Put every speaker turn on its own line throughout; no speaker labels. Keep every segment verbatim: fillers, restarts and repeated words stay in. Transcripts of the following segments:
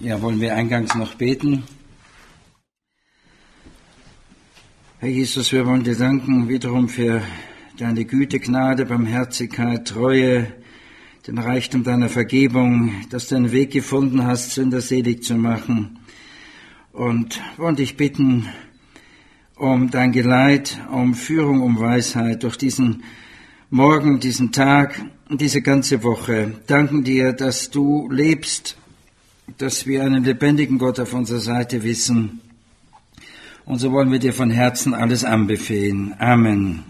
Ja, wollen wir eingangs noch beten? Herr Jesus, wir wollen dir danken wiederum für deine Güte, Gnade, Barmherzigkeit, Treue, den Reichtum deiner Vergebung, dass du einen Weg gefunden hast, Sünder selig zu machen. Und wollen dich bitten um dein Geleit, um Führung, um Weisheit durch diesen Morgen, diesen Tag und diese ganze Woche. Danken dir, dass du lebst, dass wir einen lebendigen Gott auf unserer Seite wissen. Und so wollen wir dir von Herzen alles anbefehlen. Amen.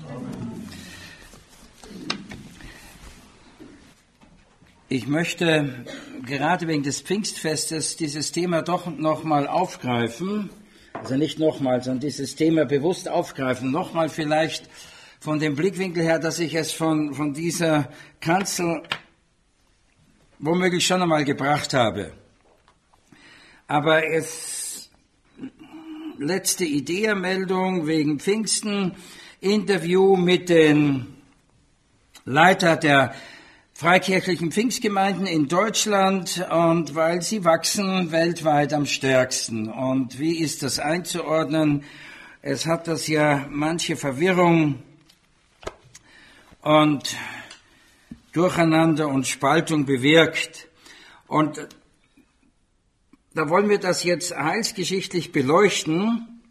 Ich möchte gerade wegen des Pfingstfestes dieses Thema doch nochmal aufgreifen. Also nicht nochmal, sondern dieses Thema bewusst aufgreifen. Nochmal vielleicht von dem Blickwinkel her, dass ich es von, von dieser Kanzel womöglich schon einmal gebracht habe. Aber es, letzte Ideenmeldung wegen Pfingsten, Interview mit den Leiter der freikirchlichen Pfingstgemeinden in Deutschland, und weil sie wachsen weltweit am stärksten. Und wie ist das einzuordnen? Es hat das ja manche Verwirrung und Durcheinander und Spaltung bewirkt. Und da wollen wir das jetzt heilsgeschichtlich beleuchten.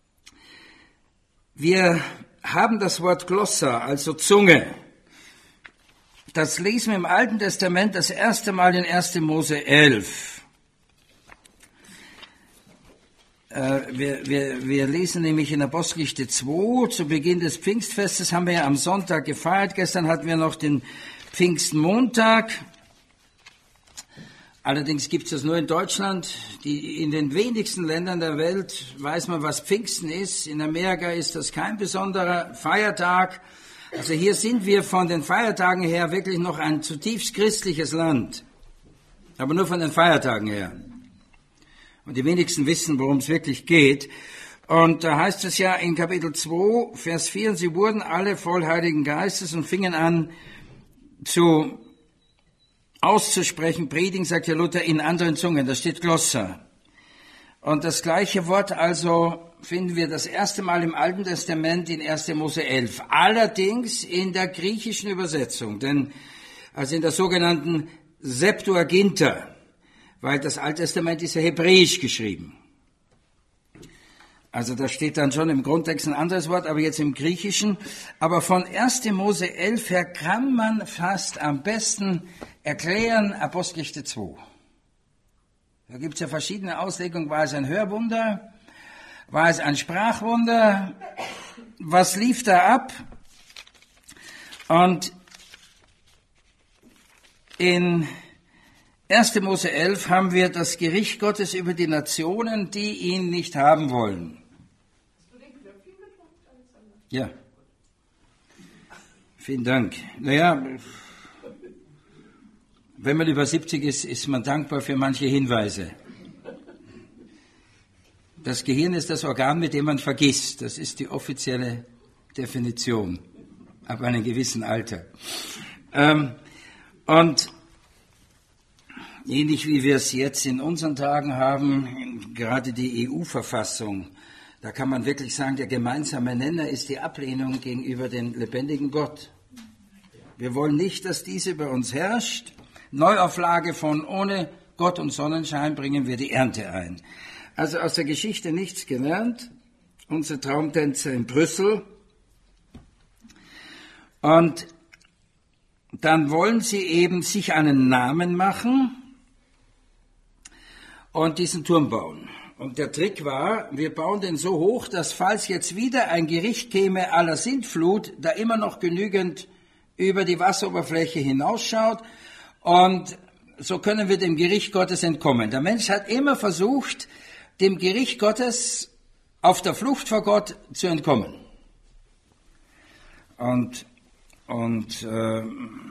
Wir haben das Wort Glossa, also Zunge. Das lesen wir im Alten Testament das erste Mal in erster Mose elf. Äh, wir, wir, wir lesen nämlich in Apostelgeschichte zwei, zu Beginn des Pfingstfestes, haben wir ja am Sonntag gefeiert. Gestern hatten wir noch den Pfingstmontag. Allerdings gibt es das nur in Deutschland. Die, in den wenigsten Ländern der Welt weiß man, was Pfingsten ist. In Amerika ist das kein besonderer Feiertag. Also hier sind wir von den Feiertagen her wirklich noch ein zutiefst christliches Land. Aber nur von den Feiertagen her. Und die wenigsten wissen, worum es wirklich geht. Und da heißt es ja in Kapitel zwei, Vers vier, und sie wurden alle voll Heiligen Geistes und fingen an zu auszusprechen, predigen, sagt ja Luther, in anderen Zungen. Da steht Glossa. Und das gleiche Wort also finden wir das erste Mal im Alten Testament in erster Mose elf. Allerdings in der griechischen Übersetzung, denn also in der sogenannten Septuaginta, weil das Alte Testament ist ja hebräisch geschrieben. Also da steht dann schon im Grundtext ein anderes Wort, aber jetzt im Griechischen. Aber von erster Mose elf her kann man fast am besten erklären Apostelgeschichte zwei. Da gibt es ja verschiedene Auslegungen. War es ein Hörwunder? War es ein Sprachwunder? Was lief da ab? Und in erster Mose elf haben wir das Gericht Gottes über die Nationen, die ihn nicht haben wollen. Hast du den Knöpfchen gedrückt, Alexander? Ja. Vielen Dank. Naja, wenn man über siebzig ist, ist man dankbar für manche Hinweise. Das Gehirn ist das Organ, mit dem man vergisst. Das ist die offizielle Definition ab einem gewissen Alter. Ähm, und ähnlich wie wir es jetzt in unseren Tagen haben, gerade die E U-Verfassung, da kann man wirklich sagen, der gemeinsame Nenner ist die Ablehnung gegenüber dem lebendigen Gott. Wir wollen nicht, dass diese bei uns herrscht. Neuauflage von ohne Gott und Sonnenschein bringen wir die Ernte ein. Also aus der Geschichte nichts gelernt. Unsere Traumtänzer in Brüssel. Und dann wollen sie eben sich einen Namen machen und diesen Turm bauen. Und der Trick war, wir bauen den so hoch, dass falls jetzt wieder ein Gericht käme aller Sintflut, da immer noch genügend über die Wasseroberfläche hinausschaut. Und so können wir dem Gericht Gottes entkommen. Der Mensch hat immer versucht, dem Gericht Gottes auf der Flucht vor Gott zu entkommen. Und, und äh,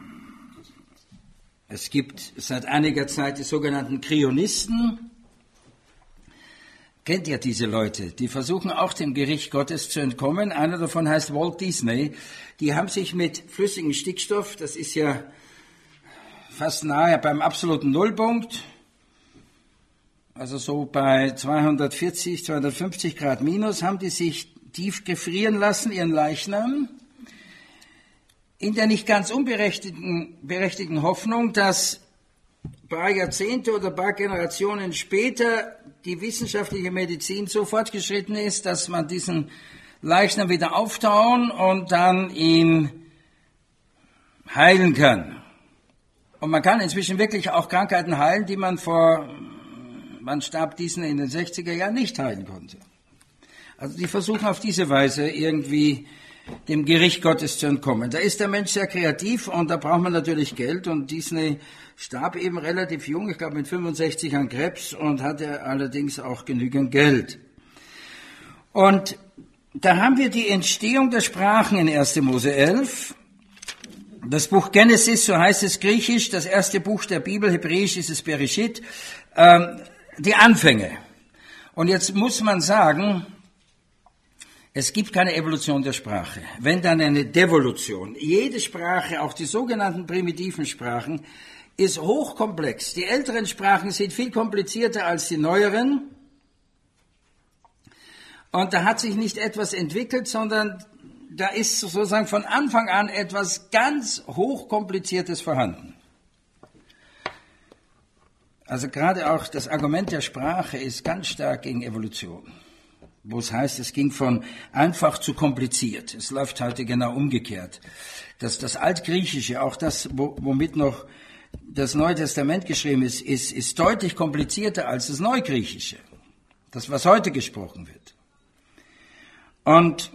es gibt seit einiger Zeit die sogenannten Krionisten. Kennt ihr diese Leute? Die versuchen auch dem Gericht Gottes zu entkommen. Einer davon heißt Walt Disney. Die haben sich mit flüssigem Stickstoff, das ist ja fast nahe beim absoluten Nullpunkt, also so bei zweihundertvierzig, zweihundertfünfzig Grad minus, haben die sich tief gefrieren lassen, ihren Leichnam, in der nicht ganz unberechtigten berechtigten Hoffnung, dass ein paar Jahrzehnte oder ein paar Generationen später die wissenschaftliche Medizin so fortgeschritten ist, dass man diesen Leichnam wieder auftauen und dann ihn heilen kann. Und man kann inzwischen wirklich auch Krankheiten heilen, die man vor, man starb diesen in den sechziger Jahren nicht heilen konnte. Also die versuchen auf diese Weise irgendwie dem Gericht Gottes zu entkommen. Da ist der Mensch sehr kreativ und da braucht man natürlich Geld, und Disney starb eben relativ jung, ich glaube mit fünfundsechzig an Krebs, und hatte allerdings auch genügend Geld. Und da haben wir die Entstehung der Sprachen in erster Mose elf. Das Buch Genesis, so heißt es griechisch, das erste Buch der Bibel, hebräisch ist es Bereshit, ähm, die Anfänge. Und jetzt muss man sagen, es gibt keine Evolution der Sprache, wenn dann eine Devolution. Jede Sprache, auch die sogenannten primitiven Sprachen, ist hochkomplex. Die älteren Sprachen sind viel komplizierter als die neueren. Und da hat sich nicht etwas entwickelt, sondern da ist sozusagen von Anfang an etwas ganz Hochkompliziertes vorhanden. Also gerade auch das Argument der Sprache ist ganz stark gegen Evolution, wo es heißt, es ging von einfach zu kompliziert. Es läuft heute genau umgekehrt. Das, das Altgriechische, auch das, womit noch das Neue Testament geschrieben ist, ist, ist deutlich komplizierter als das Neugriechische, das, was heute gesprochen wird. Und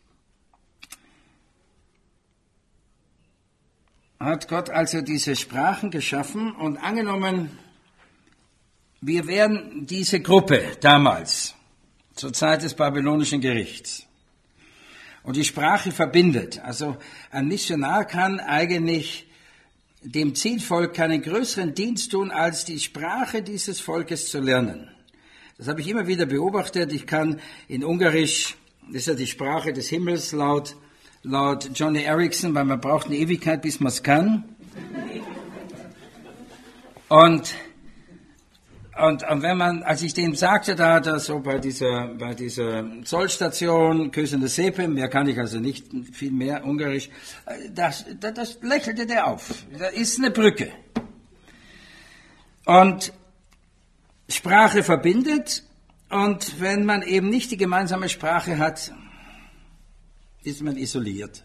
hat Gott also diese Sprachen geschaffen und angenommen, wir wären diese Gruppe damals, zur Zeit des babylonischen Gerichts. Und die Sprache verbindet. Also ein Missionar kann eigentlich dem Zielvolk keinen größeren Dienst tun, als die Sprache dieses Volkes zu lernen. Das habe ich immer wieder beobachtet. Ich kann in Ungarisch, das ist ja die Sprache des Himmels laut, laut Johnny Erickson, weil man braucht eine Ewigkeit, bis man es kann. Und Und, und wenn man, als ich dem sagte, da, da so bei dieser, bei dieser Zollstation, Küssende Sepe, mehr kann ich also nicht, viel mehr Ungarisch, das, das, das lächelte der auf. Da ist eine Brücke. Und Sprache verbindet, und wenn man eben nicht die gemeinsame Sprache hat, ist man isoliert.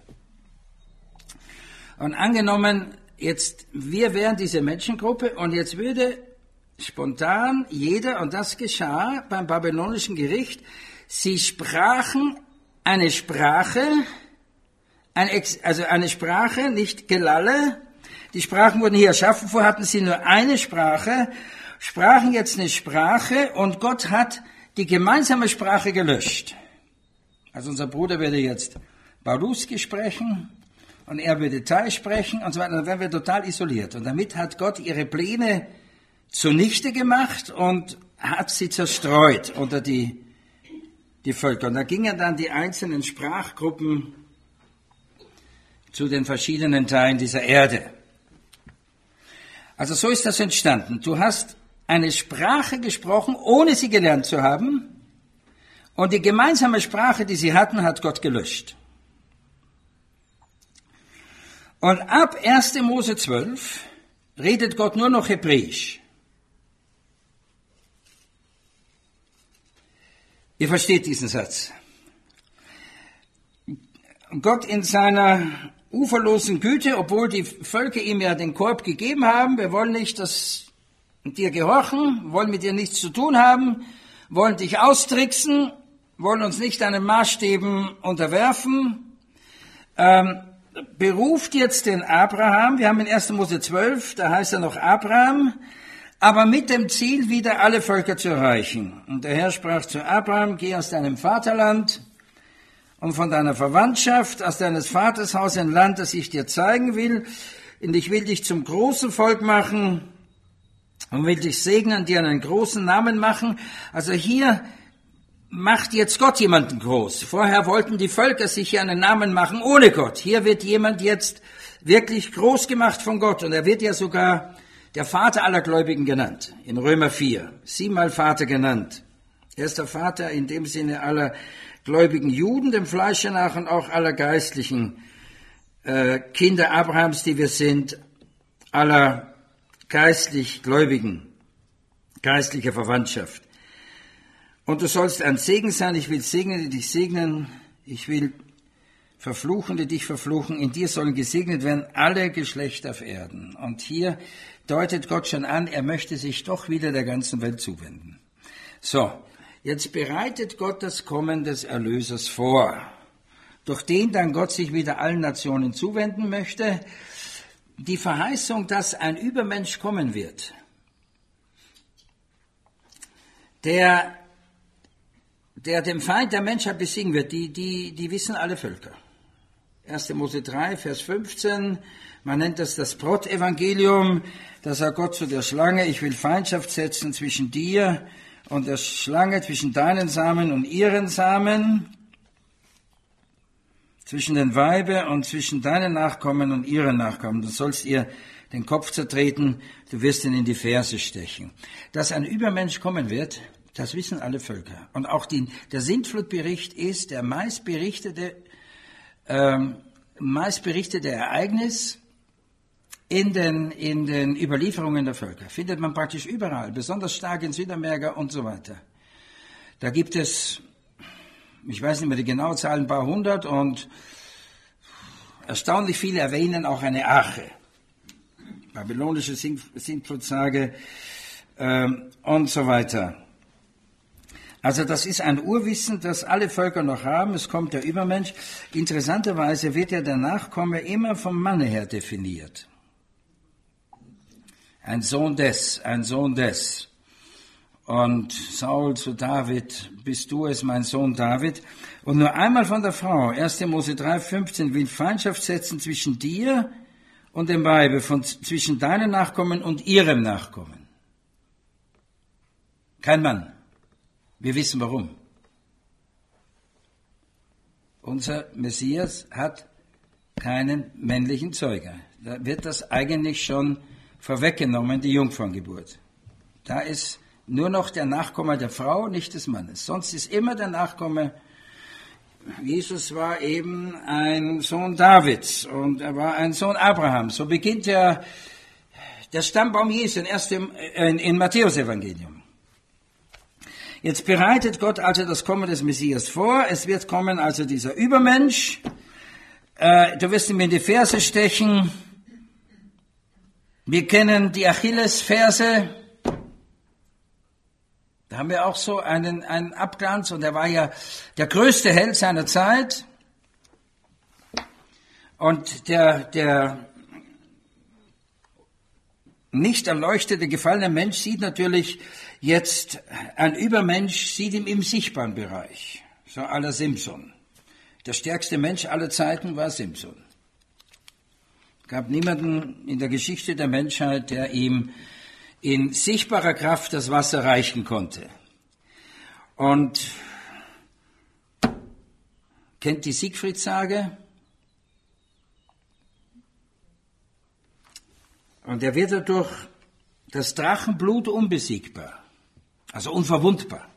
Und angenommen, jetzt, wir wären diese Menschengruppe, und jetzt würde spontan jeder, und das geschah beim babylonischen Gericht, sie sprachen eine Sprache, ein Ex, also eine Sprache, nicht Gelalle. Die Sprachen wurden hier erschaffen, vorher hatten sie nur eine Sprache, sprachen jetzt eine Sprache, und Gott hat die gemeinsame Sprache gelöscht. Also unser Bruder würde jetzt Baluski sprechen, und er würde Thai sprechen, und so weiter, dann wären wir total isoliert. Und damit hat Gott ihre Pläne zunichte gemacht und hat sie zerstreut unter die, die Völker. Und da gingen dann die einzelnen Sprachgruppen zu den verschiedenen Teilen dieser Erde. Also so ist das entstanden. Du hast eine Sprache gesprochen, ohne sie gelernt zu haben, und die gemeinsame Sprache, die sie hatten, hat Gott gelöscht. Und ab erster Mose zwölf redet Gott nur noch Hebräisch. Ihr versteht diesen Satz. Gott in seiner uferlosen Güte, obwohl die Völker ihm ja den Korb gegeben haben, wir wollen nicht dass dir gehorchen, wollen mit dir nichts zu tun haben, wollen dich austricksen, wollen uns nicht deinen Maßstäben unterwerfen, ähm, beruft jetzt den Abraham, wir haben in erster Mose zwölf, da heißt er noch Abraham, aber mit dem Ziel, wieder alle Völker zu erreichen. Und der Herr sprach zu Abraham, geh aus deinem Vaterland und von deiner Verwandtschaft, aus deines Vaters Haus, ein Land, das ich dir zeigen will, und ich will dich zum großen Volk machen und will dich segnen, dir einen großen Namen machen. Also hier macht jetzt Gott jemanden groß. Vorher wollten die Völker sich ja einen Namen machen ohne Gott. Hier wird jemand jetzt wirklich groß gemacht von Gott, und er wird ja sogar der Vater aller Gläubigen genannt, in Römer vier, siebenmal Vater genannt. Er ist der Vater in dem Sinne aller gläubigen Juden, dem Fleische nach, und auch aller geistlichen äh, Kinder Abrahams, die wir sind, aller geistlich Gläubigen, geistlicher Verwandtschaft. Und du sollst ein Segen sein, ich will segnen, die dich segnen, ich will verfluchen, die dich verfluchen, in dir sollen gesegnet werden alle Geschlechter auf Erden. Und hier deutet Gott schon an, er möchte sich doch wieder der ganzen Welt zuwenden. So, jetzt bereitet Gott das Kommen des Erlösers vor, durch den dann Gott sich wieder allen Nationen zuwenden möchte. Die Verheißung, dass ein Übermensch kommen wird, der, der dem Feind der Menschheit besiegen wird, die, die, die wissen alle Völker. erster Mose drei, Vers fünfzehn, man nennt das das Brot-Evangelium, da sagt Gott zu der Schlange, ich will Feindschaft setzen zwischen dir und der Schlange, zwischen deinen Samen und ihren Samen, zwischen den Weibe und zwischen deinen Nachkommen und ihren Nachkommen. Du sollst ihr den Kopf zertreten, du wirst ihn in die Ferse stechen. Dass ein Übermensch kommen wird, das wissen alle Völker. Und auch die, der Sintflutbericht ist der meistberichtete, ähm, meistberichtete Ereignis in den, in den Überlieferungen der Völker. Findet man praktisch überall, besonders stark in Südamerika und so weiter. Da gibt es, ich weiß nicht mehr die genaue Zahl, ein paar hundert, und erstaunlich viele erwähnen auch eine Arche. Babylonische Sintflutsage ähm, und so weiter. Also das ist ein Urwissen, das alle Völker noch haben. Es kommt der Übermensch. Interessanterweise wird ja der Nachkomme immer vom Manne her definiert. Ein Sohn des, ein Sohn des. Und Saul zu David, bist du es, mein Sohn David. Und nur einmal von der Frau, erster Mose drei, fünfzehn, will Feindschaft setzen zwischen dir und dem Weibe, von, zwischen deinen Nachkommen und ihrem Nachkommen. Kein Mann. Wir wissen warum. Unser Messias hat keinen männlichen Zeuger. Da wird das eigentlich schon vorweggenommen, die Jungfrauengeburt. Da ist nur noch der Nachkomme der Frau, nicht des Mannes. Sonst ist immer der Nachkomme. Jesus war eben ein Sohn Davids und er war ein Sohn Abrahams. So beginnt ja der Stammbaum Jesu erst im, in, in Matthäus-Evangelium. Jetzt bereitet Gott also das Kommen des Messias vor. Es wird kommen also dieser Übermensch. Äh, du wirst ihm in die Ferse stechen. Wir kennen die Achillesferse. Da haben wir auch so einen, einen Abglanz, und er war ja der größte Held seiner Zeit. Und der, der nicht erleuchtete, gefallene Mensch sieht natürlich jetzt, ein Übermensch sieht ihn im sichtbaren Bereich, so à la Simpson. Der stärkste Mensch aller Zeiten war Simpson. Es gab niemanden in der Geschichte der Menschheit, der ihm in sichtbarer Kraft das Wasser reichen konnte. Und kennt die Siegfried-Sage? Und er wird dadurch das Drachenblut unbesiegbar, also unverwundbar.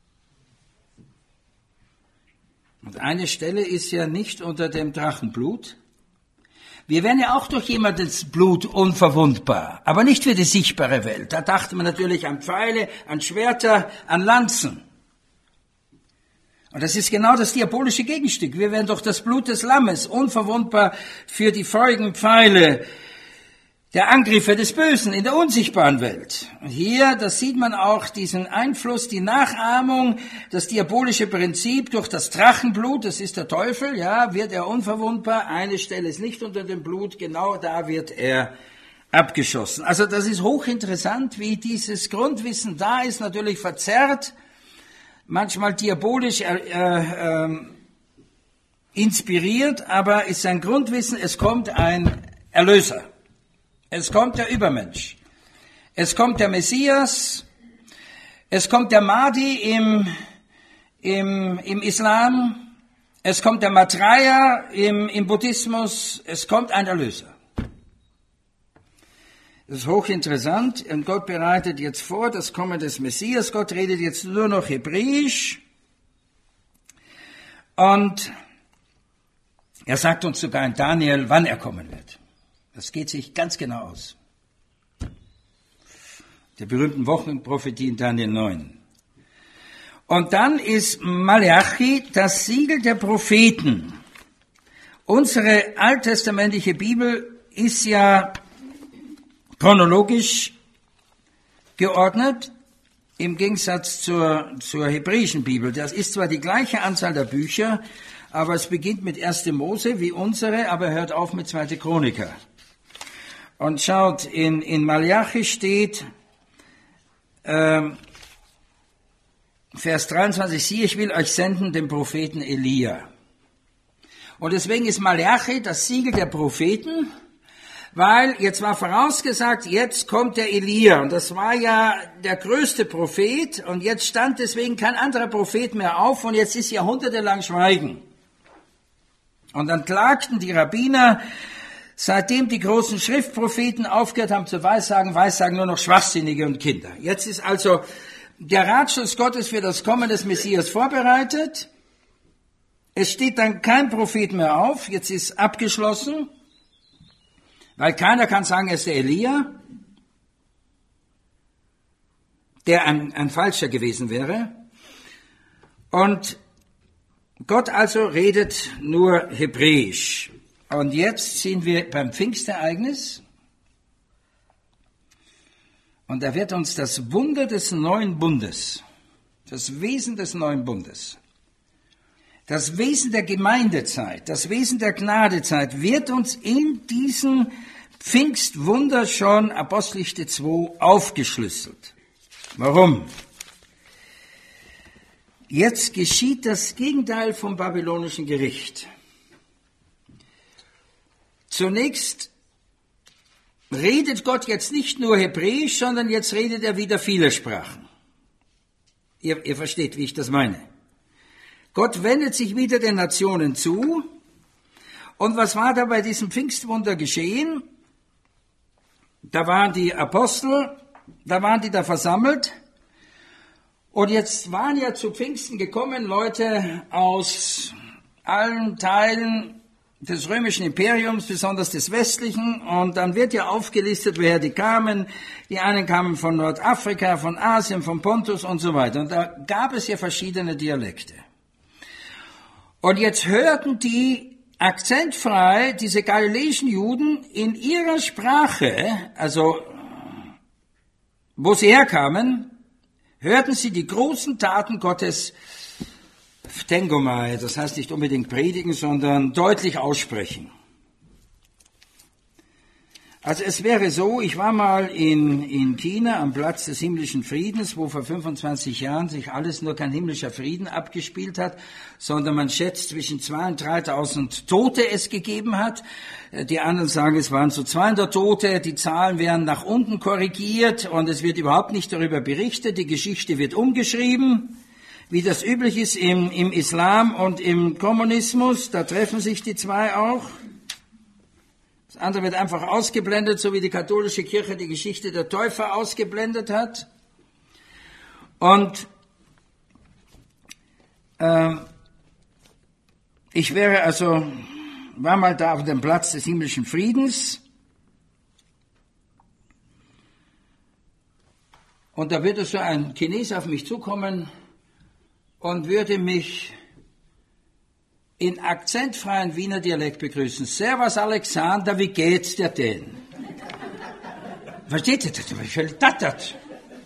Und eine Stelle ist ja nicht unter dem Drachenblut. Wir werden ja auch durch jemandens Blut unverwundbar, aber nicht für die sichtbare Welt. Da dachte man natürlich an Pfeile, an Schwerter, an Lanzen. Und das ist genau das diabolische Gegenstück. Wir werden durch das Blut des Lammes unverwundbar für die feurigen Pfeile der Angriffe des Bösen in der unsichtbaren Welt. Und hier, das sieht man auch, diesen Einfluss, die Nachahmung, das diabolische Prinzip durch das Drachenblut, das ist der Teufel, ja, wird er unverwundbar. Eine Stelle ist nicht unter dem Blut, genau da wird er abgeschossen. Also das ist hochinteressant, wie dieses Grundwissen da ist, natürlich verzerrt, manchmal diabolisch äh, äh, inspiriert, aber ist ein Grundwissen, es kommt ein Erlöser. Es kommt der Übermensch. Es kommt der Messias. Es kommt der Mahdi im, im, im Islam. Es kommt der Maitreya im, im Buddhismus. Es kommt ein Erlöser. Das ist hochinteressant. Und Gott bereitet jetzt vor das Kommen des Messias. Gott redet jetzt nur noch Hebräisch. Und er sagt uns sogar in Daniel, wann er kommen wird. Das geht sich ganz genau aus. Der berühmten Wochenprophetie in Daniel neun. Und dann ist Malachi das Siegel der Propheten. Unsere alttestamentliche Bibel ist ja chronologisch geordnet, im Gegensatz zur, zur hebräischen Bibel. Das ist zwar die gleiche Anzahl der Bücher, aber es beginnt mit erste Mose wie unsere, aber hört auf mit zweite Chroniker. Und schaut, in, in Malachi steht, ähm, Vers dreiundzwanzig, siehe, ich will euch senden, den Propheten Elia. Und deswegen ist Malachi das Siegel der Propheten, weil jetzt war vorausgesagt, jetzt kommt der Elia. Und das war ja der größte Prophet. Und jetzt stand deswegen kein anderer Prophet mehr auf. Und jetzt ist jahrhundertelang Schweigen. Und dann klagten die Rabbiner, seitdem die großen Schriftpropheten aufgehört haben zu weissagen, weissagen nur noch Schwachsinnige und Kinder. Jetzt ist also der Ratschluss Gottes für das Kommen des Messias vorbereitet. Es steht dann kein Prophet mehr auf. Jetzt ist abgeschlossen. Weil keiner kann sagen, er ist der Elia, der ein, ein Falscher gewesen wäre. Und Gott also redet nur Hebräisch. Und jetzt sind wir beim Pfingstereignis. Und da wird uns das Wunder des neuen Bundes, das Wesen des neuen Bundes, das Wesen der Gemeindezeit, das Wesen der Gnadezeit wird uns in diesem Pfingstwunder schon Apostelgeschichte zwei aufgeschlüsselt. Warum? Jetzt geschieht das Gegenteil vom babylonischen Gericht. Zunächst redet Gott jetzt nicht nur Hebräisch, sondern jetzt redet er wieder viele Sprachen. Ihr, ihr versteht, wie ich das meine. Gott wendet sich wieder den Nationen zu. Und was war da bei diesem Pfingstwunder geschehen? Da waren die Apostel, da waren die da versammelt. Und jetzt waren ja zu Pfingsten gekommen Leute aus allen Teilen des römischen Imperiums, besonders des westlichen. Und dann wird ja aufgelistet, woher die kamen. Die einen kamen von Nordafrika, von Asien, von Pontus und so weiter. Und da gab es ja verschiedene Dialekte. Und jetzt hörten die akzentfrei, diese galiläischen Juden, in ihrer Sprache, also wo sie herkamen, hörten sie die großen Taten Gottes Tengomai, das heißt nicht unbedingt predigen, sondern deutlich aussprechen. Also es wäre so, ich war mal in, in China am Platz des himmlischen Friedens, wo vor fünfundzwanzig Jahren sich alles nur kein himmlischer Frieden abgespielt hat, sondern man schätzt zwischen zweitausend und dreitausend Tote es gegeben hat. Die anderen sagen, es waren so zweihundert Tote, die Zahlen werden nach unten korrigiert und es wird überhaupt nicht darüber berichtet, die Geschichte wird umgeschrieben, wie das üblich ist im, im Islam und im Kommunismus, da treffen sich die zwei auch. Das andere wird einfach ausgeblendet, so wie die katholische Kirche die Geschichte der Täufer ausgeblendet hat. Und äh, ich wäre also, war mal da auf dem Platz des himmlischen Friedens. Und da würde so ein Chinese auf mich zukommen und würde mich in akzentfreien Wiener Dialekt begrüßen. Servus Alexander, wie geht's dir denn? Versteht ihr das? Ich völlig tattert.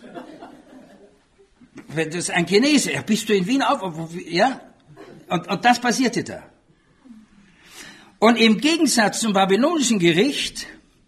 Wenn das ein Chinese, ja, bist du in Wien auf, ja? Und, und das passierte da. Und im Gegensatz zum babylonischen Gericht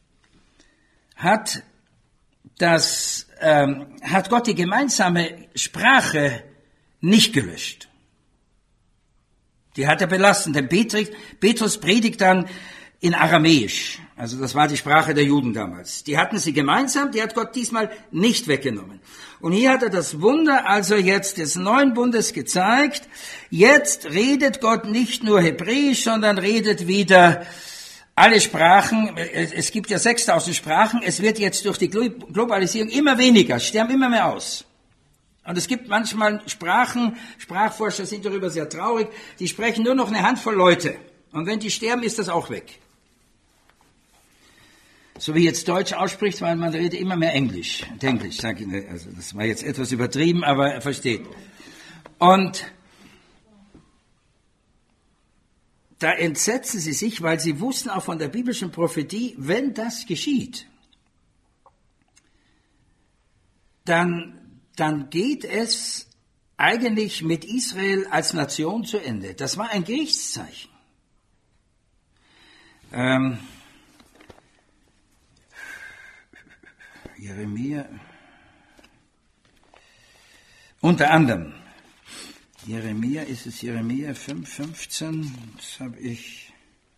hat das, ähm, hat Gott die gemeinsame Sprache nicht gelöscht. Die hat er belassen, denn Petrus predigt dann in Aramäisch. Also das war die Sprache der Juden damals. Die hatten sie gemeinsam, die hat Gott diesmal nicht weggenommen. Und hier hat er das Wunder also jetzt des neuen Bundes gezeigt. Jetzt redet Gott nicht nur Hebräisch, sondern redet wieder alle Sprachen, es gibt ja sechstausend Sprachen, es wird jetzt durch die Globalisierung immer weniger, sterben immer mehr aus. Und es gibt manchmal Sprachen, Sprachforscher sind darüber sehr traurig, die sprechen nur noch eine Handvoll Leute. Und wenn die sterben, ist das auch weg. So wie jetzt Deutsch ausspricht, weil man redet immer mehr Englisch. Englisch, sage ich, also das war jetzt etwas übertrieben, aber er versteht. Und da entsetzen sie sich, weil sie wussten auch von der biblischen Prophetie, wenn das geschieht, dann, dann geht es eigentlich mit Israel als Nation zu Ende. Das war ein Gerichtszeichen. Ähm, Jeremia, unter anderem, Jeremia, ist es Jeremia fünf, fünfzehn, das habe ich,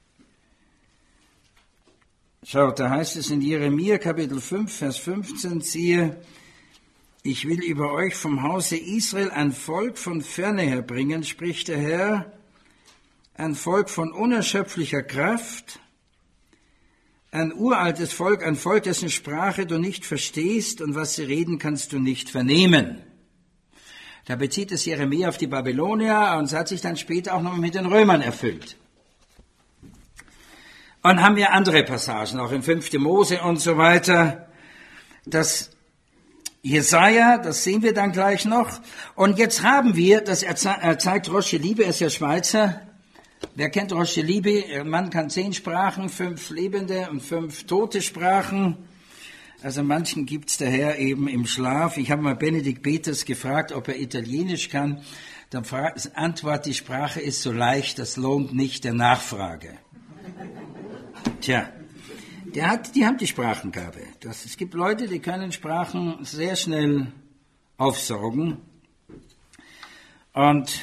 schaut, da heißt es in Jeremia Kapitel fünf, Vers fünfzehn, siehe, ich will über euch vom Hause Israel ein Volk von ferne her bringen, spricht der Herr, ein Volk von unerschöpflicher Kraft, ein uraltes Volk, ein Volk, dessen Sprache du nicht verstehst und was sie reden, kannst du nicht vernehmen. Da bezieht es Jeremia auf die Babylonier und es hat sich dann später auch noch mit den Römern erfüllt. Und haben wir andere Passagen, auch im fünften Mose und so weiter. Das Jesaja, das sehen wir dann gleich noch. Und jetzt haben wir, das zeigt Roche Liebe, er ist ja Schweizer. Wer kennt Roche Liebe? Ein Mann kann zehn Sprachen, fünf lebende und fünf tote Sprachen. Also manchen gibt's daher eben im Schlaf. Ich habe mal Benedikt Peters gefragt, ob er Italienisch kann. Dann fragt, Antwort, die Sprache ist so leicht, das lohnt nicht der Nachfrage. Tja, der hat, die haben die Sprachengabe. Das, es gibt Leute, die können Sprachen sehr schnell aufsaugen. Und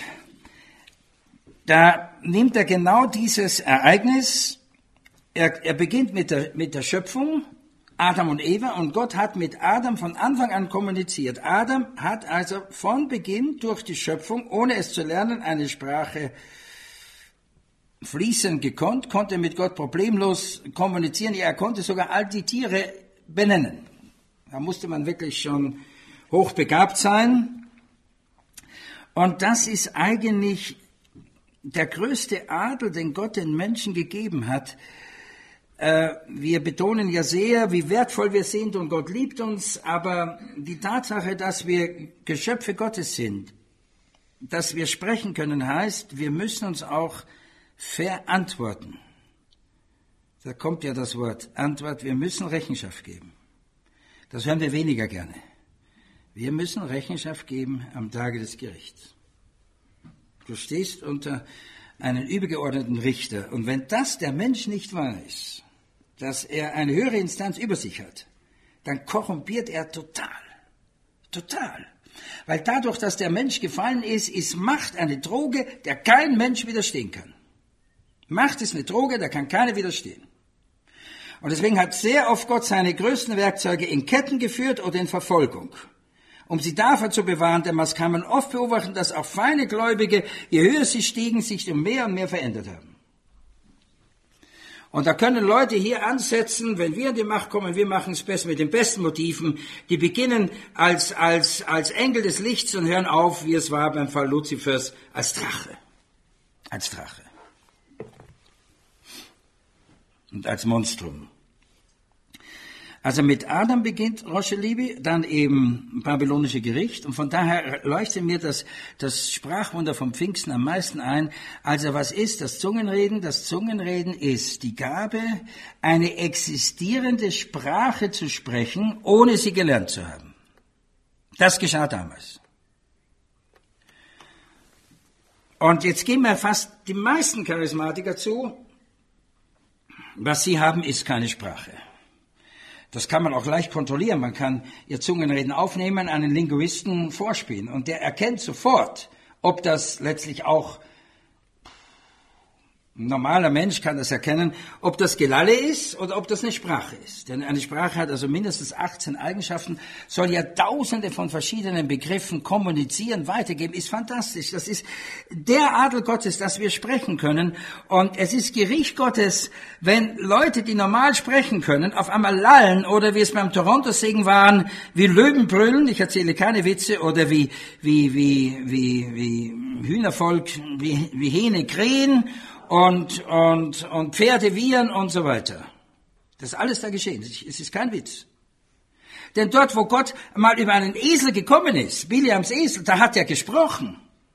da nimmt er genau dieses Ereignis, er, er beginnt mit der, mit der Schöpfung, Adam und Eva, und Gott hat mit Adam von Anfang an kommuniziert. Adam hat also von Beginn durch die Schöpfung, ohne es zu lernen, eine Sprache fließend gekonnt, konnte mit Gott problemlos kommunizieren. Ja, er konnte sogar all die Tiere benennen. Da musste man wirklich schon hochbegabt sein. Und das ist eigentlich der größte Adel, den Gott den Menschen gegeben hat. Wir betonen ja sehr, wie wertvoll wir sind und Gott liebt uns, aber die Tatsache, dass wir Geschöpfe Gottes sind, dass wir sprechen können, heißt, wir müssen uns auch verantworten. Da kommt ja das Wort Antwort, wir müssen Rechenschaft geben. Das hören wir weniger gerne. Wir müssen Rechenschaft geben am Tage des Gerichts. Du stehst unter einen übergeordneten Richter. Und wenn das der Mensch nicht weiß, dass er eine höhere Instanz über sich hat, dann korrumpiert er total. Total. Weil dadurch, dass der Mensch gefallen ist, ist Macht eine Droge, der kein Mensch widerstehen kann. Macht ist eine Droge, da kann keiner widerstehen. Und deswegen hat sehr oft Gott seine größten Werkzeuge in Ketten geführt oder in Verfolgung. Um sie davor zu bewahren, denn was kann man oft beobachten, dass auch feine Gläubige, je höher sie stiegen, sich um mehr und mehr verändert haben. Und da können Leute hier ansetzen, wenn wir in die Macht kommen, wir machen es besser mit den besten Motiven, die beginnen als, als, als Engel des Lichts und hören auf, wie es war beim Fall Luzifers, als Drache. Als Drache. Und als Monstrum. Also mit Adam beginnt Rosh Libi, dann eben babylonische Gericht. Und von daher leuchtet mir das, das Sprachwunder vom Pfingsten am meisten ein. Also was ist das Zungenreden? Das Zungenreden ist die Gabe, eine existierende Sprache zu sprechen, ohne sie gelernt zu haben. Das geschah damals. Und jetzt gehen wir fast die meisten Charismatiker zu. Was sie haben, ist keine Sprache. Das kann man auch leicht kontrollieren. Man kann ihr Zungenreden aufnehmen, einen Linguisten vorspielen. Und der erkennt sofort, ob das letztlich auch Ein normaler Mensch kann das erkennen, ob das Gelalle ist oder ob das eine Sprache ist. Denn eine Sprache hat also mindestens achtzehn Eigenschaften, soll ja tausende von verschiedenen Begriffen kommunizieren, weitergeben, ist fantastisch. Das ist der Adel Gottes, dass wir sprechen können. Und es ist Gericht Gottes, wenn Leute, die normal sprechen können, auf einmal lallen oder wie es beim Toronto-Segen waren, wie Löwen brüllen, ich erzähle keine Witze, oder wie, wie, wie, wie, wie Hühnervolk, wie, wie Hähne krähen, Und, und, und Pferde wiehern und so weiter. Das ist alles da geschehen. Es ist kein Witz. Denn dort, wo Gott mal über einen Esel gekommen ist, Biliams Esel, da hat er gesprochen.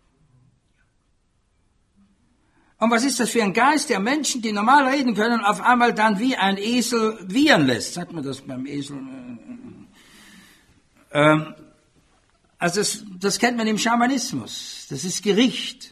Und was ist das für ein Geist, der Menschen, die normal reden können, auf einmal dann wie ein Esel wiehern lässt? Sagt man das beim Esel? Ähm, also das, das kennt man im Schamanismus. Das ist Gericht.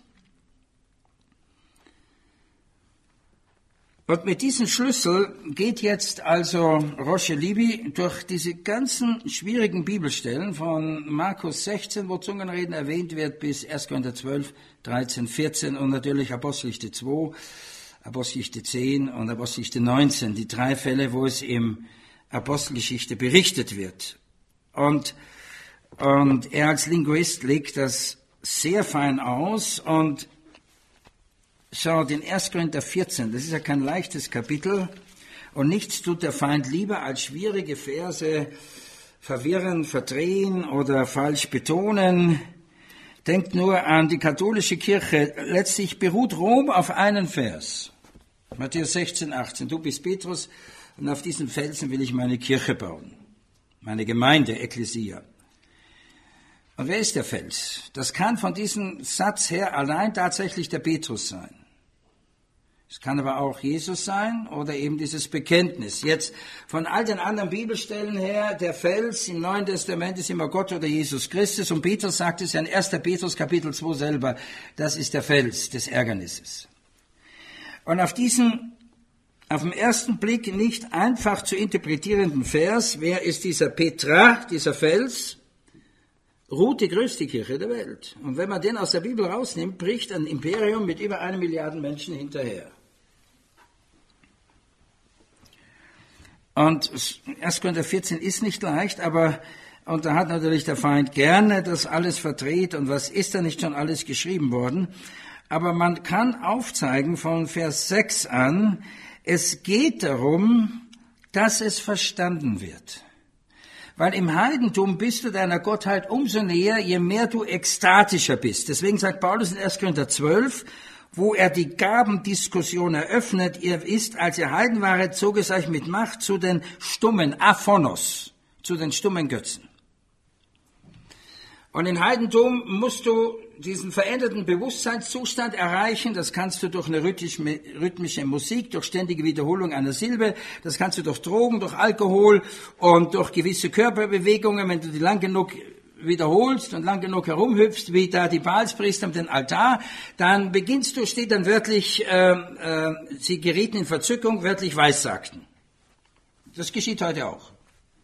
Und mit diesem Schlüssel geht jetzt also Roche Libby durch diese ganzen schwierigen Bibelstellen von Markus sechzehn, wo Zungenreden erwähnt wird, bis erster Korinther zwölf, dreizehn, vierzehn und natürlich Apostelgeschichte zwei, Apostelgeschichte zehn und Apostelgeschichte neunzehn, die drei Fälle, wo es im Apostelgeschichte berichtet wird. Und, und er als Linguist legt das sehr fein aus und schaut in erster Korinther vierzehn, das ist ja kein leichtes Kapitel, und nichts tut der Feind lieber als schwierige Verse verwirren, verdrehen oder falsch betonen. Denkt nur an die katholische Kirche. Letztlich beruht Rom auf einen Vers. Matthäus sechzehn, achtzehn. Du bist Petrus und auf diesen Felsen will ich meine Kirche bauen. Meine Gemeinde, Ekklesia. Und wer ist der Fels? Das kann von diesem Satz her allein tatsächlich der Petrus sein. Es kann aber auch Jesus sein oder eben dieses Bekenntnis. Jetzt von all den anderen Bibelstellen her, der Fels im Neuen Testament ist immer Gott oder Jesus Christus. Und Petrus sagt es ja in erster Petrus Kapitel zwei selber, das ist der Fels des Ärgernisses. Und auf diesen, auf den ersten Blick nicht einfach zu interpretierenden Vers, wer ist dieser Petra, dieser Fels, ruht die größte Kirche der Welt. Und wenn man den aus der Bibel rausnimmt, bricht ein Imperium mit über eine Milliarde Menschen hinterher. Und erster Korinther vierzehn ist nicht leicht, aber, und da hat natürlich der Feind gerne das alles verdreht, und was ist da nicht schon alles geschrieben worden? Aber man kann aufzeigen von Vers sechs an, es geht darum, dass es verstanden wird. Weil im Heidentum bist du deiner Gottheit umso näher, je mehr du ekstatischer bist. Deswegen sagt Paulus in erster Korinther zwölf, wo er die Gabendiskussion eröffnet, ihr wisst, als ihr Heiden waret, zog es euch mit Macht zu den stummen, Aphonos, zu den stummen Götzen. Und in Heidentum musst du diesen veränderten Bewusstseinszustand erreichen. Das kannst du durch eine rhythmische Musik, durch ständige Wiederholung einer Silbe. Das kannst du durch Drogen, durch Alkohol und durch gewisse Körperbewegungen, wenn du die lang genug wiederholst und lang genug herumhüpfst, wie da die Baalspriester um den Altar, dann beginnst du, steht dann wörtlich, äh, äh, sie gerieten in Verzückung, wörtlich weissagten. Das geschieht heute auch.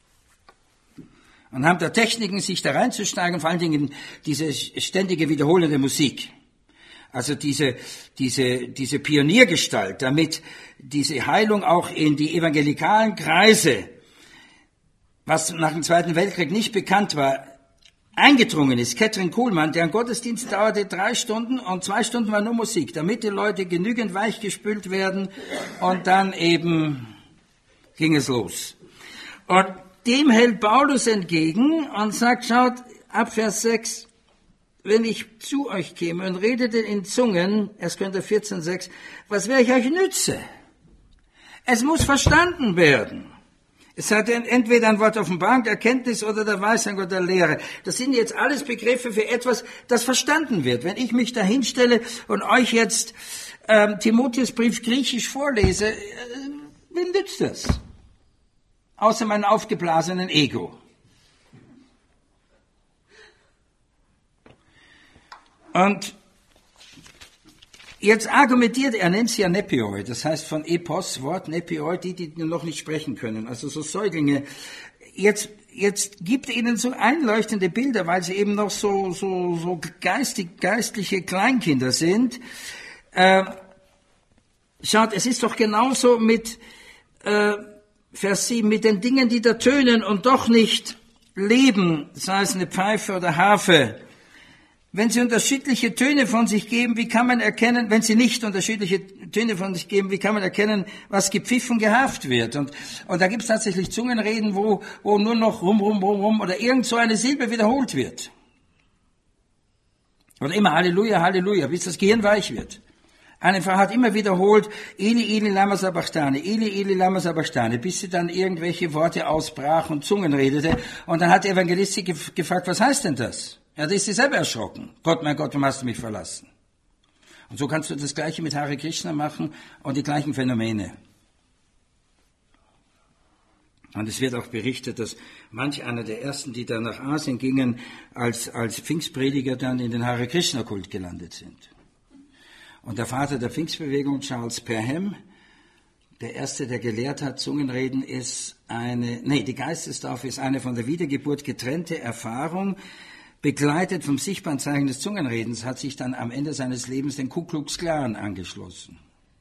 Und haben da Techniken, sich da reinzusteigen, vor allen Dingen diese ständige wiederholende Musik. Also diese, diese, diese Pioniergestalt, damit diese Heilung auch in die evangelikalen Kreise, was nach dem Zweiten Weltkrieg nicht bekannt war, eingedrungen ist. Katrin Kuhlmann, deren Gottesdienst dauerte drei Stunden und zwei Stunden war nur Musik, damit die Leute genügend weichgespült werden, und dann eben ging es los. Und dem hält Paulus entgegen und sagt, schaut, ab Vers sechs, wenn ich zu euch käme und redete in Zungen, erster Korinther vierzehn, sechs, was wäre ich euch nütze? Es muss verstanden werden. Es hat entweder ein Wort Offenbarung, Erkenntnis oder der Weisung oder der Lehre. Das sind jetzt alles Begriffe für etwas, das verstanden wird. Wenn ich mich da hinstelle und euch jetzt ähm, Timotheusbrief griechisch vorlese, äh, wem nützt das? Außer meinem aufgeblasenen Ego. Und jetzt argumentiert er, nennt sie ja Nepioi, das heißt von Epos, Wort Nepioi, die, die noch nicht sprechen können, also so Säuglinge. Jetzt, jetzt gibt er ihnen so einleuchtende Bilder, weil sie eben noch so, so, so geistig, geistliche Kleinkinder sind. Äh, Schaut, es ist doch genauso mit äh, Vers sieben, mit den Dingen, die da tönen und doch nicht leben, sei es eine Pfeife oder Harfe. Wenn sie unterschiedliche Töne von sich geben, wie kann man erkennen, wenn sie nicht unterschiedliche Töne von sich geben, wie kann man erkennen, was gepfiffen, geharft wird? Und, und da gibt es tatsächlich Zungenreden, wo, wo nur noch rum, rum, rum, rum oder irgend so eine Silbe wiederholt wird. Oder immer Halleluja, Halleluja, bis das Gehirn weich wird. Eine Frau hat immer wiederholt, Eli, Eli, lama sabachthani, Eli, Eli, lama sabachthani, bis sie dann irgendwelche Worte ausbrach und Zungen redete. Und dann hat der Evangelist sie gef- gefragt, was heißt denn das? Ja, da ist sie selber erschrocken. Gott, mein Gott, warum hast du mich verlassen? Und so kannst du das Gleiche mit Hare Krishna machen und die gleichen Phänomene. Und es wird auch berichtet, dass manch einer der ersten, die dann nach Asien gingen, als, als Pfingstprediger dann in den Hare Krishna Kult gelandet sind. Und der Vater der Pfingstbewegung, Charles Perham, der erste, der gelehrt hat, Zungenreden ist eine, nee, die Geistestaufe ist eine von der Wiedergeburt getrennte Erfahrung, begleitet vom sichtbaren Zeichen des Zungenredens, hat sich dann am Ende seines Lebens den Ku Klux Klan angeschlossen.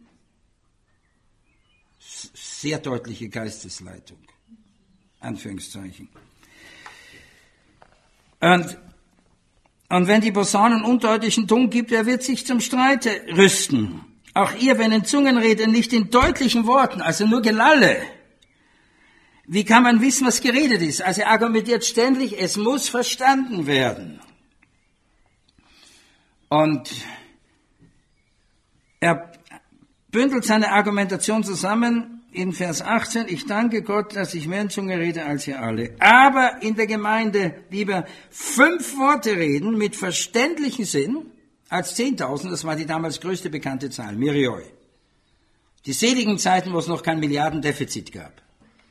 Sehr deutliche Geistesleitung. Anführungszeichen. Und, und wenn die Posaunen undeutlichen Ton gibt, wer wird sich zum Streite rüsten? Auch ihr, wenn in Zungenrede nicht in deutlichen Worten, also nur Gelalle, wie kann man wissen, was geredet ist? Also er argumentiert ständig, es muss verstanden werden. Und er bündelt seine Argumentation zusammen in Vers achtzehn. Ich danke Gott, dass ich mehr in Zunge rede als ihr alle. Aber in der Gemeinde lieber fünf Worte reden mit verständlichem Sinn als zehntausend. Das war die damals größte bekannte Zahl, Mirioi. Die seligen Zeiten, wo es noch kein Milliardendefizit gab.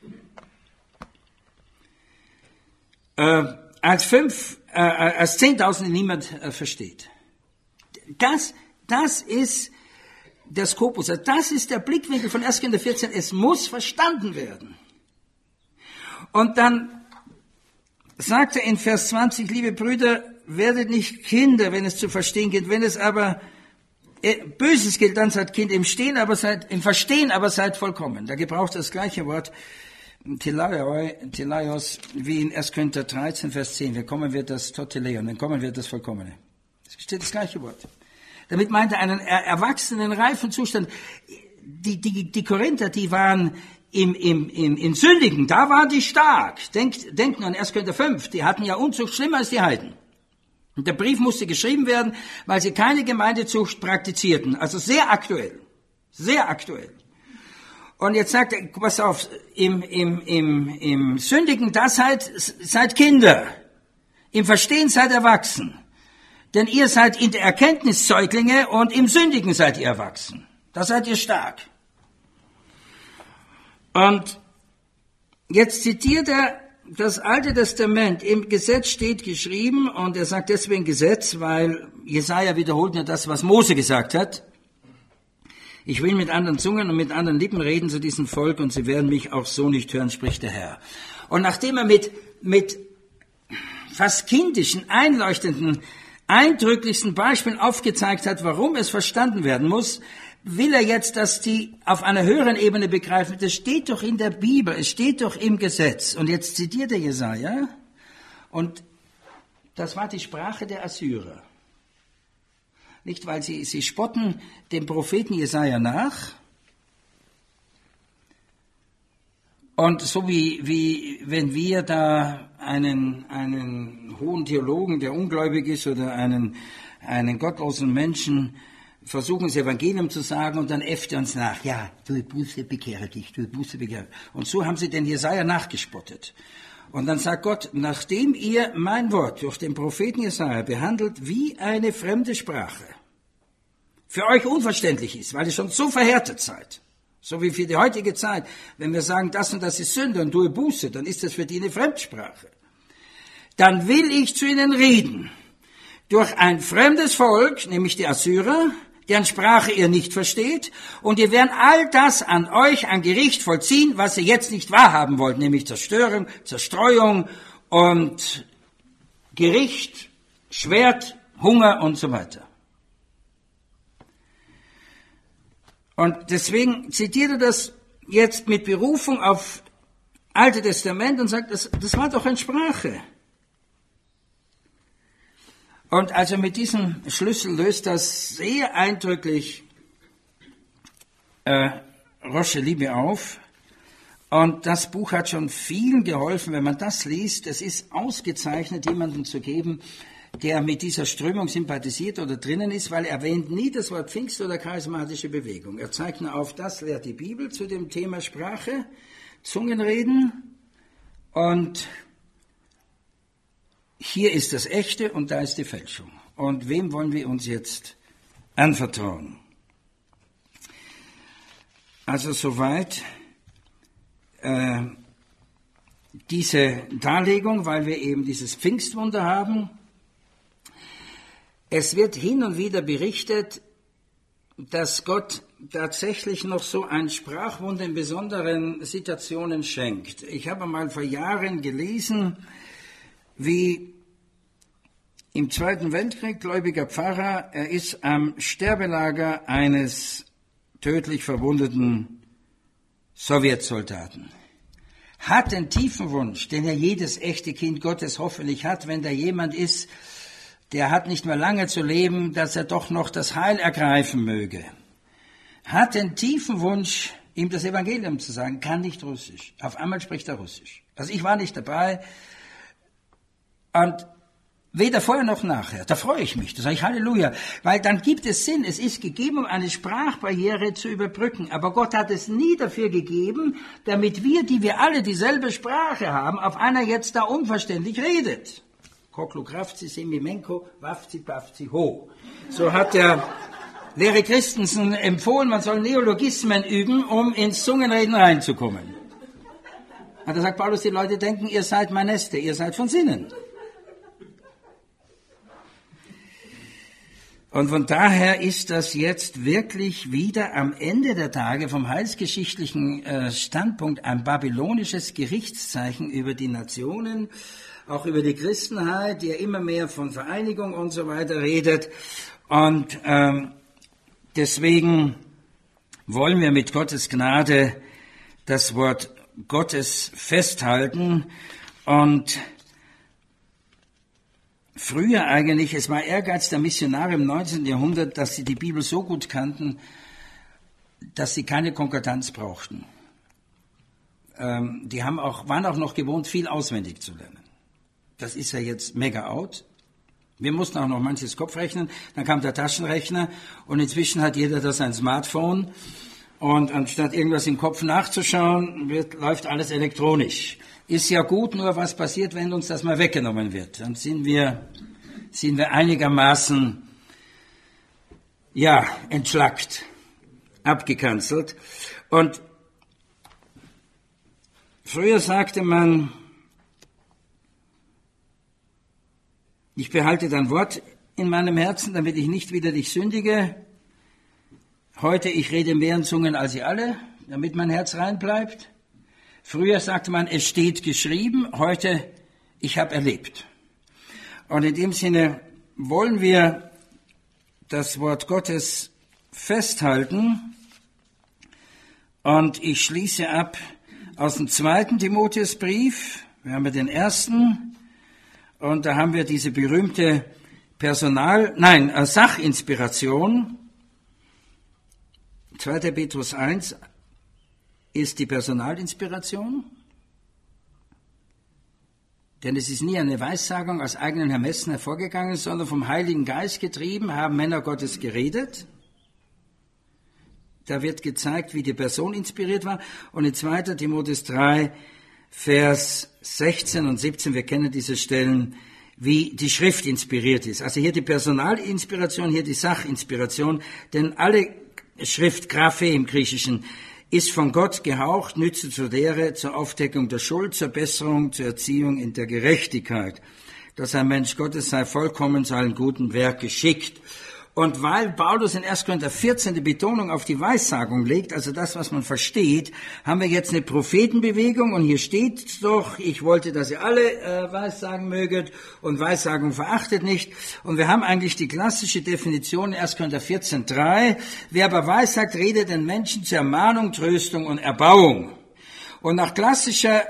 Äh, als fünf, äh, als zehntausend niemand äh, versteht. Das, das ist der Skopus. Das ist der Blickwinkel von erster Korinther vierzehn. Es muss verstanden werden. Und dann sagt er in Vers zwanzig, liebe Brüder, werdet nicht Kinder, wenn es zu verstehen geht. Wenn es aber äh, Böses gilt, dann seid Kind im Stehen, aber seid, im Verstehen, aber seid vollkommen. Da gebraucht das gleiche Wort Teleios, wie in erster Korinther dreizehn, Vers zehn. Wenn kommen wird das Toteleion, wenn kommen wird das Vollkommene. Es steht das gleiche Wort. Damit meint er einen erwachsenen, reifen Zustand. Die, die, die Korinther, die waren im, im, im, in Sündigen, da waren die stark. Denkt, denkt nur an erster Korinther fünf, die hatten ja Unzucht schlimmer als die Heiden. Und der Brief musste geschrieben werden, weil sie keine Gemeindezucht praktizierten. Also sehr aktuell. Sehr aktuell. Und jetzt sagt er, pass auf, im, im, im, im Sündigen, da seid, seid Kinder. Im Verstehen seid erwachsen. Denn ihr seid in der Erkenntnis Säuglinge und im Sündigen seid ihr erwachsen. Da seid ihr stark. Und jetzt zitiert er das Alte Testament. Im Gesetz steht geschrieben, und er sagt deswegen Gesetz, weil Jesaja wiederholt nur das, was Mose gesagt hat. Ich will mit anderen Zungen und mit anderen Lippen reden zu diesem Volk, und sie werden mich auch so nicht hören, spricht der Herr. Und nachdem er mit, mit fast kindischen, einleuchtenden, eindrücklichsten Beispielen aufgezeigt hat, warum es verstanden werden muss, will er jetzt, dass die auf einer höheren Ebene begreifen. Das steht doch in der Bibel, es steht doch im Gesetz. Und jetzt zitiert er Jesaja, und das war die Sprache der Assyrer. Nicht, weil sie, sie spotten dem Propheten Jesaja nach. Und so wie, wie wenn wir da einen, einen hohen Theologen, der ungläubig ist, oder einen, einen gottlosen Menschen versuchen, das Evangelium zu sagen, und dann äfft er uns nach. Ja, du Buße, bekehre dich, du Buße, bekehre. Und so haben sie den Jesaja nachgespottet. Und dann sagt Gott, nachdem ihr mein Wort durch den Propheten Jesaja behandelt wie eine fremde Sprache, für euch unverständlich ist, weil ihr schon so verhärtet seid, so wie für die heutige Zeit, wenn wir sagen, das und das ist Sünde und tue Buße, dann ist das für die eine Fremdsprache. Dann will ich zu ihnen reden, durch ein fremdes Volk, nämlich die Assyrer, deren Sprache ihr nicht versteht, und ihr werdet all das an euch an Gericht vollziehen, was ihr jetzt nicht wahrhaben wollt, nämlich Zerstörung, Zerstreuung und Gericht, Schwert, Hunger und so weiter. Und deswegen zitiert er das jetzt mit Berufung auf Alte Testament und sagt, das, das war doch eine Sprache. Und also mit diesem Schlüssel löst das sehr eindrücklich äh, Roche Liebe auf. Und das Buch hat schon vielen geholfen, wenn man das liest. Es ist ausgezeichnet, jemandem zu geben, der mit dieser Strömung sympathisiert oder drinnen ist, weil er erwähnt nie das Wort Pfingst oder charismatische Bewegung. Er zeigt nur auf, das lehrt die Bibel zu dem Thema Sprache, Zungenreden. Und hier ist das Echte und da ist die Fälschung. Und wem wollen wir uns jetzt anvertrauen? Also soweit äh, diese Darlegung, weil wir eben dieses Pfingstwunder haben. Es wird hin und wieder berichtet, dass Gott tatsächlich noch so ein Sprachwunder in besonderen Situationen schenkt. Ich habe mal vor Jahren gelesen, wie im Zweiten Weltkrieg gläubiger Pfarrer, er ist am Sterbelager eines tödlich verwundeten Sowjetsoldaten. Hat den tiefen Wunsch, den ja jedes echte Kind Gottes hoffentlich hat, wenn da jemand ist, der hat nicht mehr lange zu leben, dass er doch noch das Heil ergreifen möge. Hat den tiefen Wunsch, ihm das Evangelium zu sagen, kann nicht Russisch. Auf einmal spricht er Russisch. Also ich war nicht dabei und weder vorher noch nachher. Da freue ich mich, da sage ich Halleluja, weil dann gibt es Sinn. Es ist gegeben, um eine Sprachbarriere zu überbrücken. Aber Gott hat es nie dafür gegeben, damit wir, die wir alle dieselbe Sprache haben, auf einer jetzt da unverständlich redet. Koklu Kravzi, Semimenko, Wafzi, Pafzi, Ho. So hat der Lehrer Christensen empfohlen, man soll Neologismen üben, um ins Zungenreden reinzukommen. Und da sagt Paulus, die Leute denken, ihr seid Maneste, ihr seid von Sinnen. Und von daher ist das jetzt wirklich wieder am Ende der Tage vom heilsgeschichtlichen Standpunkt ein babylonisches Gerichtszeichen über die Nationen, auch über die Christenheit, die ja immer mehr von Vereinigung und so weiter redet. Und ähm, deswegen wollen wir mit Gottes Gnade das Wort Gottes festhalten. Und früher eigentlich, es war Ehrgeiz der Missionare im neunzehnten Jahrhundert, dass sie die Bibel so gut kannten, dass sie keine Konkordanz brauchten. Ähm, die haben auch, waren auch noch gewohnt, viel auswendig zu lernen. Das ist ja jetzt mega out. Wir mussten auch noch manches Kopf rechnen. Dann kam der Taschenrechner und inzwischen hat jeder da sein Smartphone. Und anstatt irgendwas im Kopf nachzuschauen, wird, läuft alles elektronisch. Ist ja gut, nur was passiert, wenn uns das mal weggenommen wird? Dann sind wir, sind wir einigermaßen, ja, entschlackt, abgekanzelt. Und früher sagte man, ich behalte dein Wort in meinem Herzen, damit ich nicht wieder dich sündige. Heute, ich rede mehr in Zungen als ihr alle, damit mein Herz rein bleibt. Früher sagte man, es steht geschrieben, heute, ich habe erlebt. Und in dem Sinne wollen wir das Wort Gottes festhalten. Und ich schließe ab aus dem zweiten Timotheusbrief. Wir haben ja den ersten. Und da haben wir diese berühmte Personal, nein, äh, Sachinspiration. zweiter Petrus eins ist die Personalinspiration. Denn es ist nie eine Weissagung aus eigenen Ermessen hervorgegangen, sondern vom Heiligen Geist getrieben, haben Männer Gottes geredet. Da wird gezeigt, wie die Person inspiriert war. Und in zweiter Timotheus drei, Vers sechzehn und siebzehn, wir kennen diese Stellen, wie die Schrift inspiriert ist. Also hier die Personalinspiration, hier die Sachinspiration, denn alle Schrift, Graphe im Griechischen, ist von Gott gehaucht, nütze zur Lehre, zur Aufdeckung der Schuld, zur Besserung, zur Erziehung in der Gerechtigkeit, dass ein Mensch Gottes sei vollkommen zu allen guten Werk geschickt. Und weil Paulus in erster Korinther vierzehn die Betonung auf die Weissagung legt, also das, was man versteht, haben wir jetzt eine Prophetenbewegung und hier steht doch, ich wollte, dass ihr alle äh, Weissagen möget und Weissagung verachtet nicht. Und wir haben eigentlich die klassische Definition in erster Korinther vierzehn drei. Wer aber weissagt, redet den Menschen zur Ermahnung, Tröstung und Erbauung. Und nach klassischer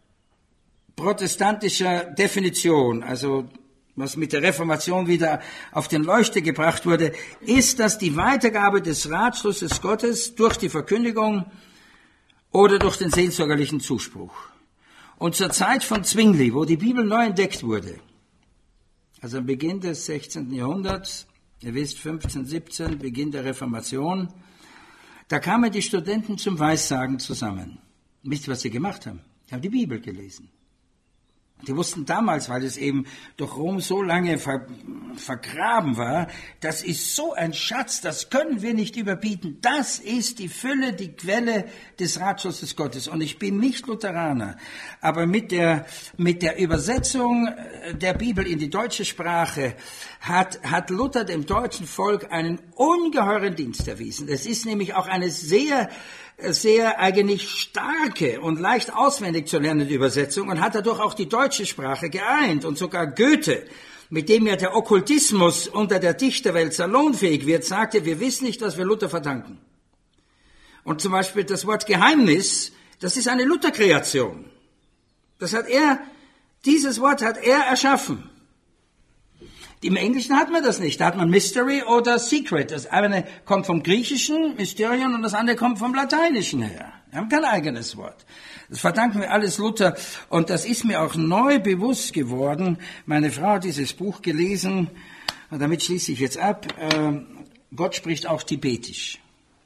protestantischer Definition, also was mit der Reformation wieder auf den Leuchter gebracht wurde, ist das die Weitergabe des Ratschlusses Gottes durch die Verkündigung oder durch den seelsorgerlichen Zuspruch. Und zur Zeit von Zwingli, wo die Bibel neu entdeckt wurde, also am Beginn des sechzehnten Jahrhunderts, ihr wisst fünfzehn, siebzehn, Beginn der Reformation, da kamen die Studenten zum Weissagen zusammen. Wisst ihr, was sie gemacht haben? Sie haben die Bibel gelesen. Die wussten damals, weil es eben durch Rom so lange ver, vergraben war, das ist so ein Schatz, das können wir nicht überbieten. Das ist die Fülle, die Quelle des Ratschlusses Gottes. Und ich bin nicht Lutheraner, aber mit der, mit der Übersetzung der Bibel in die deutsche Sprache hat, hat Luther dem deutschen Volk einen ungeheuren Dienst erwiesen. Es ist nämlich auch eine sehr sehr eigentlich starke und leicht auswendig zu lernende Übersetzung und hat dadurch auch die deutsche Sprache geeint. Und sogar Goethe, mit dem ja der Okkultismus unter der Dichterwelt salonfähig wird, sagte, wir wissen nicht, was wir Luther verdanken. Und zum Beispiel das Wort Geheimnis, das ist eine Luther-Kreation. Das hat er, dieses Wort hat er erschaffen. Im Englischen hat man das nicht. Da hat man Mystery oder Secret. Das eine kommt vom Griechischen, Mysterion, und das andere kommt vom Lateinischen her. Wir haben kein eigenes Wort. Das verdanken wir alles Luther. Und das ist mir auch neu bewusst geworden. Meine Frau hat dieses Buch gelesen. Und damit schließe ich jetzt ab. Gott spricht auch Tibetisch.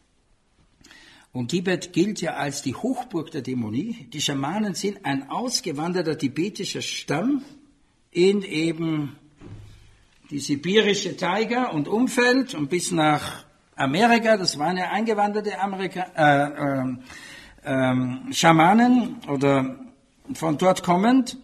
Und Tibet gilt ja als die Hochburg der Dämonie. Die Schamanen sind ein ausgewanderter tibetischer Stamm in eben die sibirische Taiga und Umfeld und bis nach Amerika, das waren ja eingewanderte Amerika, äh, äh, äh, Schamanen oder von dort kommend.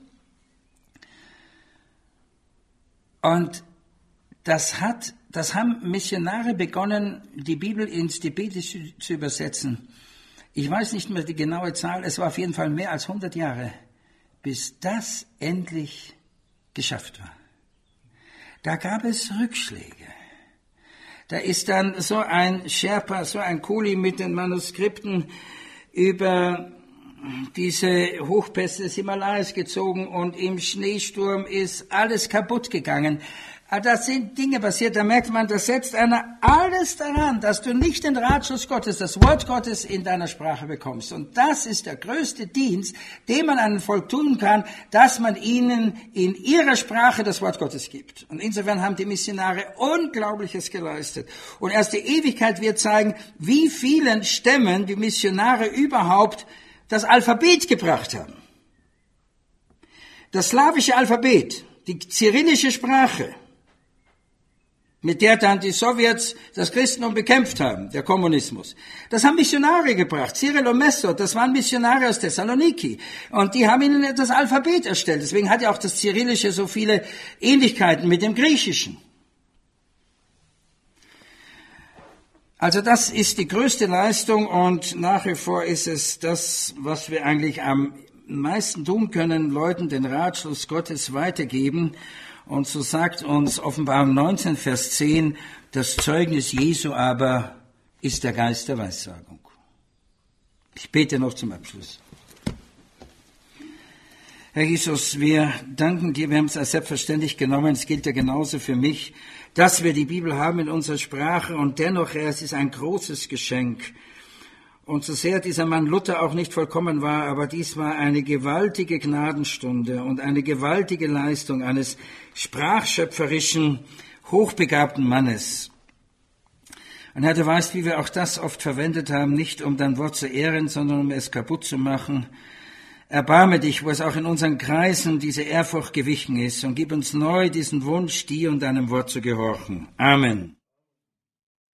Und das hat, das haben Missionare begonnen, die Bibel ins Tibetische zu übersetzen. Ich weiß nicht mehr die genaue Zahl, es war auf jeden Fall mehr als hundert Jahre, bis das endlich geschafft war. Da gab es Rückschläge. Da ist dann so ein Sherpa, so ein Kuli mit den Manuskripten über diese Hochpässe des Himalayas gezogen und im Schneesturm ist alles kaputt gegangen. Da sind Dinge passiert, da merkt man, das setzt einer alles daran, dass du nicht den Ratschluss Gottes, das Wort Gottes in deiner Sprache bekommst. Und das ist der größte Dienst, den man einem Volk tun kann, dass man ihnen in ihrer Sprache das Wort Gottes gibt. Und insofern haben die Missionare Unglaubliches geleistet. Und erst die Ewigkeit wird zeigen, wie vielen Stämmen die Missionare überhaupt das Alphabet gebracht haben. Das slawische Alphabet, die cyrillische Sprache, mit der dann die Sowjets das Christentum bekämpft haben, der Kommunismus. Das haben Missionare gebracht. Cyril und Method, das waren Missionare aus Thessaloniki. Und die haben ihnen das Alphabet erstellt. Deswegen hat ja auch das Cyrillische so viele Ähnlichkeiten mit dem Griechischen. Also das ist die größte Leistung und nach wie vor ist es das, was wir eigentlich am meisten tun können, Leuten den Ratschluss Gottes weitergeben. Und so sagt uns Offenbarung neunzehn, Vers zehn, das Zeugnis Jesu aber ist der Geist der Weissagung. Ich bete noch zum Abschluss. Herr Jesus, wir danken dir, wir haben es als selbstverständlich genommen, es gilt ja genauso für mich, dass wir die Bibel haben in unserer Sprache und dennoch, Herr, es ist ein großes Geschenk. Und so sehr dieser Mann Luther auch nicht vollkommen war, aber dies war eine gewaltige Gnadenstunde und eine gewaltige Leistung eines sprachschöpferischen, hochbegabten Mannes. Und Herr, du weißt, wie wir auch das oft verwendet haben, nicht um dein Wort zu ehren, sondern um es kaputt zu machen. Erbarme dich, wo es auch in unseren Kreisen diese Ehrfurcht gewichen ist, und gib uns neu diesen Wunsch, dir und deinem Wort zu gehorchen. Amen.